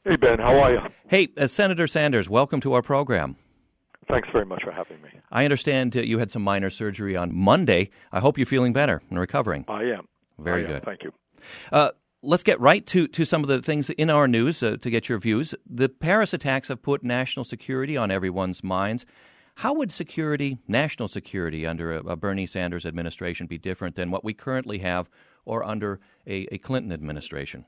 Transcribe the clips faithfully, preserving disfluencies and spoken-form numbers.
Hey, Ben, how are you? Hey, uh, Senator Sanders, welcome to our program. Thanks very much for having me. I understand uh, you had some minor surgery on Monday. I hope you're feeling better and recovering. I am. Very I am. good. Thank you. Uh, let's get right to, to some of the things in our news uh, to get your views. The Paris attacks have put national security on everyone's minds. How would security, national security, under a, a Bernie Sanders administration be different than what we currently have or under a, a Clinton administration?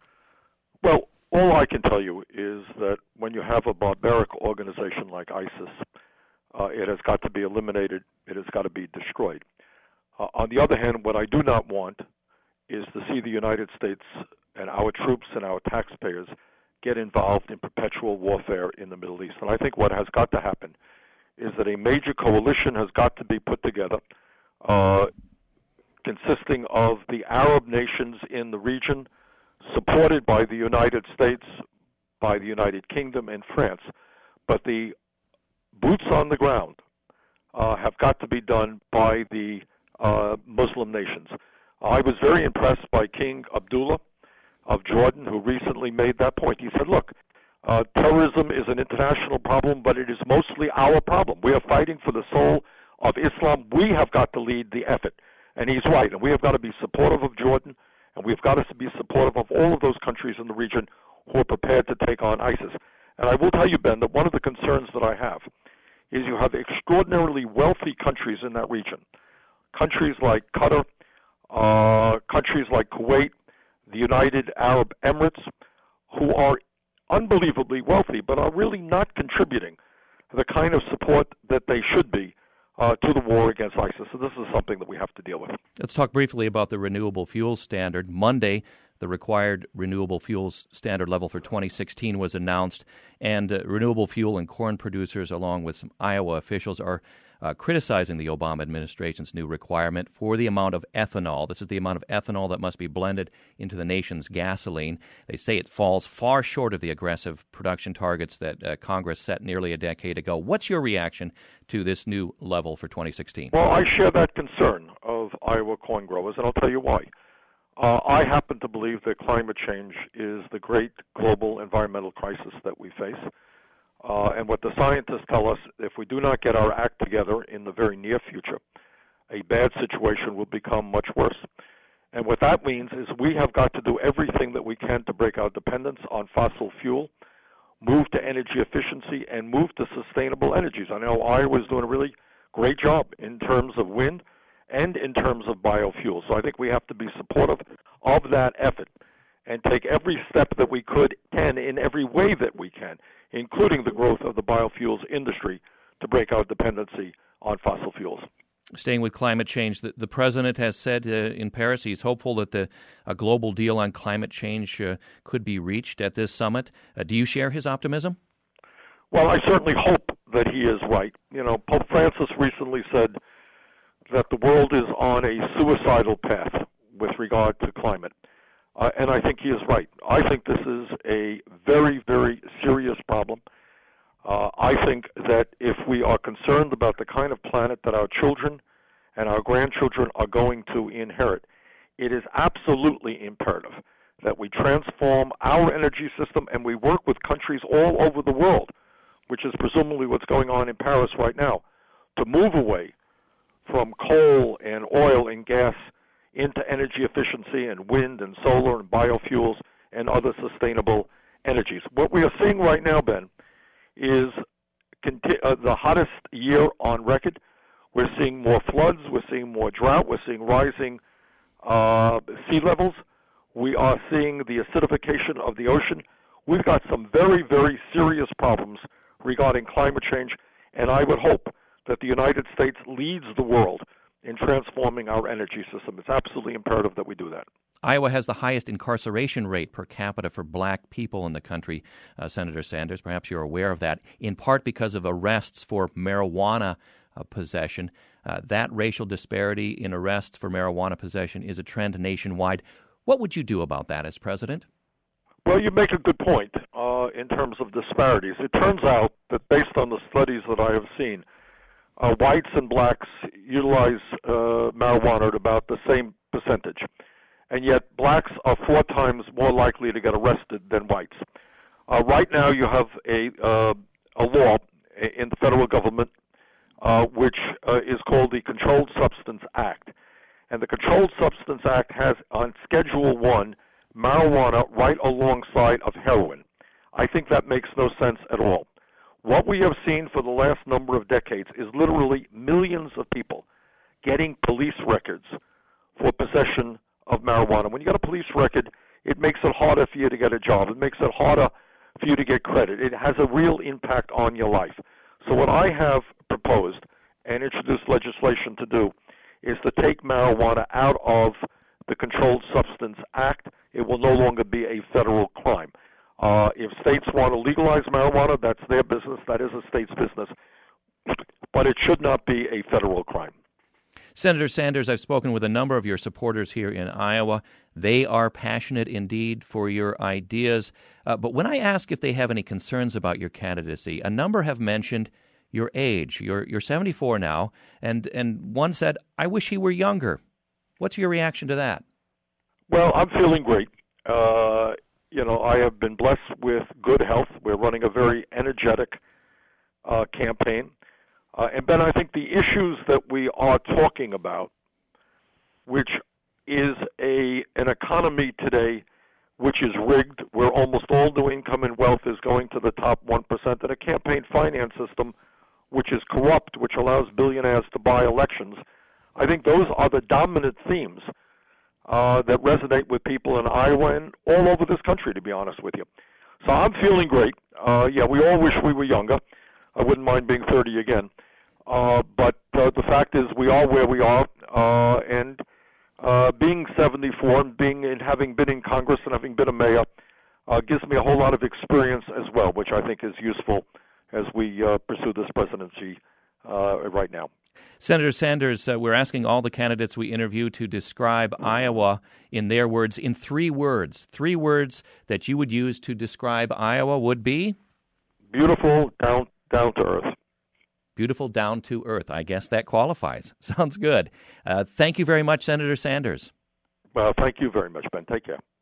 Well, all I can tell you is that when you have a barbaric organization like ISIS, uh, it has got to be eliminated. It has got to be destroyed. Uh, on the other hand, what I do not want is to see the United States and our troops and our taxpayers get involved in perpetual warfare in the Middle East. And I think what has got to happen is that a major coalition has got to be put together uh, consisting of the Arab nations in the region, supported by the United States, by the United Kingdom, and France. But the boots on the ground uh, have got to be done by the uh, Muslim nations. I was very impressed by King Abdullah of Jordan, who recently made that point. He said, look, uh, terrorism is an international problem, but it is mostly our problem. We are fighting for the soul of Islam. We have got to lead the effort. And he's right, and we have got to be supportive of Jordan, and we've got to be supportive of all of those countries in the region who are prepared to take on ISIS. And I will tell you, Ben, that one of the concerns that I have is you have extraordinarily wealthy countries in that region. Countries like Qatar, uh, countries like Kuwait, the United Arab Emirates, who are unbelievably wealthy but are really not contributing the kind of support that they should be Uh, to the war against ISIS. So this is something that we have to deal with. Let's talk briefly about the renewable fuels standard. Monday, the required renewable fuels standard level for twenty sixteen was announced, and uh, renewable fuel and corn producers, along with some Iowa officials, are uh, criticizing the Obama administration's new requirement for the amount of ethanol. This is the amount of ethanol that must be blended into the nation's gasoline. They say it falls far short of the aggressive production targets that uh, Congress set nearly a decade ago. What's your reaction to this new level for twenty sixteen? Well, I share that concern of Iowa corn growers, and I'll tell you why. Uh, I happen to believe that climate change is the great global environmental crisis that we face. Uh, and what the scientists tell us, if we do not get our act together in the very near future, a bad situation will become much worse. And what that means is we have got to do everything that we can to break our dependence on fossil fuel, move to energy efficiency, and move to sustainable energies. I know Iowa is doing a really great job in terms of wind and in terms of biofuels. So I think we have to be supportive of that effort and take every step that we could can in every way that we can, including the growth of the biofuels industry, to break our dependency on fossil fuels. Staying with climate change, the, the president has said uh, in Paris he's hopeful that the a global deal on climate change uh, could be reached at this summit. Uh, do you share his optimism? Well, I certainly hope that he is right. You know, Pope Francis recently said that the world is on a suicidal path with regard to climate. Uh, and I think he is right. I think this is a very, very serious problem. Uh, I think that if we are concerned about the kind of planet that our children and our grandchildren are going to inherit, it is absolutely imperative that we transform our energy system and we work with countries all over the world, which is presumably what's going on in Paris right now, to move away from coal and oil and gas into energy efficiency and wind and solar and biofuels and other sustainable energies. What we are seeing right now, Ben, is conti- uh, the hottest year on record. We're seeing more floods. We're seeing more drought. We're seeing rising uh, sea levels. We are seeing the acidification of the ocean. We've got some very, very serious problems regarding climate change, and I would hope that the United States leads the world in transforming our energy system. It's absolutely imperative that we do that. Iowa has the highest incarceration rate per capita for black people in the country, uh, Senator Sanders. Perhaps you're aware of that, in part because of arrests for marijuana uh, possession. Uh, that racial disparity in arrests for marijuana possession is a trend nationwide. What would you do about that as president? Well, you make a good point uh, in terms of disparities. It turns out that based on the studies that I have seen, uh, whites and blacks utilize uh, marijuana at about the same percentage. And yet blacks are four times more likely to get arrested than whites. Uh, right now, you have a uh, a law in the federal government uh, which uh, is called the Controlled Substance Act, and the Controlled Substance Act has on Schedule One marijuana right alongside of heroin. I think that makes no sense at all. What we have seen for the last number of decades is literally millions of people getting police records for possession of marijuana. When you get a police record, it makes it harder for you to get a job. It makes it harder for you to get credit. It has a real impact on your life. So what I have proposed and introduced legislation to do is to take marijuana out of the Controlled Substance Act. It will no longer be a federal crime. Uh, if states want to legalize marijuana, that's their business. That is a state's business. But it should not be a federal crime. Senator Sanders, I've spoken with a number of your supporters here in Iowa. They are passionate indeed for your ideas. Uh, but when I ask if they have any concerns about your candidacy, a number have mentioned your age. You're you're seventy-four now, and, and one said, I wish he were younger. What's your reaction to that? Well, I'm feeling great. Uh, you know, I have been blessed with good health. We're running a very energetic uh, campaign. Uh, and, Ben, I think the issues that we are talking about, which is a an economy today which is rigged, where almost all new income and wealth is going to the top one percent, and a campaign finance system which is corrupt, which allows billionaires to buy elections, I think those are the dominant themes uh, that resonate with people in Iowa and all over this country, to be honest with you. So I'm feeling great. Uh, yeah, we all wish we were younger. I wouldn't mind being thirty again. Uh, but uh, the fact is we are where we are, uh, and uh, being seventy-four and being and having been in Congress and having been a mayor uh, gives me a whole lot of experience as well, which I think is useful as we uh, pursue this presidency uh, right now. Senator Sanders, uh, we're asking all the candidates we interview to describe Iowa in their words, in three words. Three words that you would use to describe Iowa would be? Beautiful, down, down to earth. Beautiful, down to earth. I guess that qualifies. Sounds good. Uh, thank you very much, Senator Sanders. Well, thank you very much, Ben. Take care.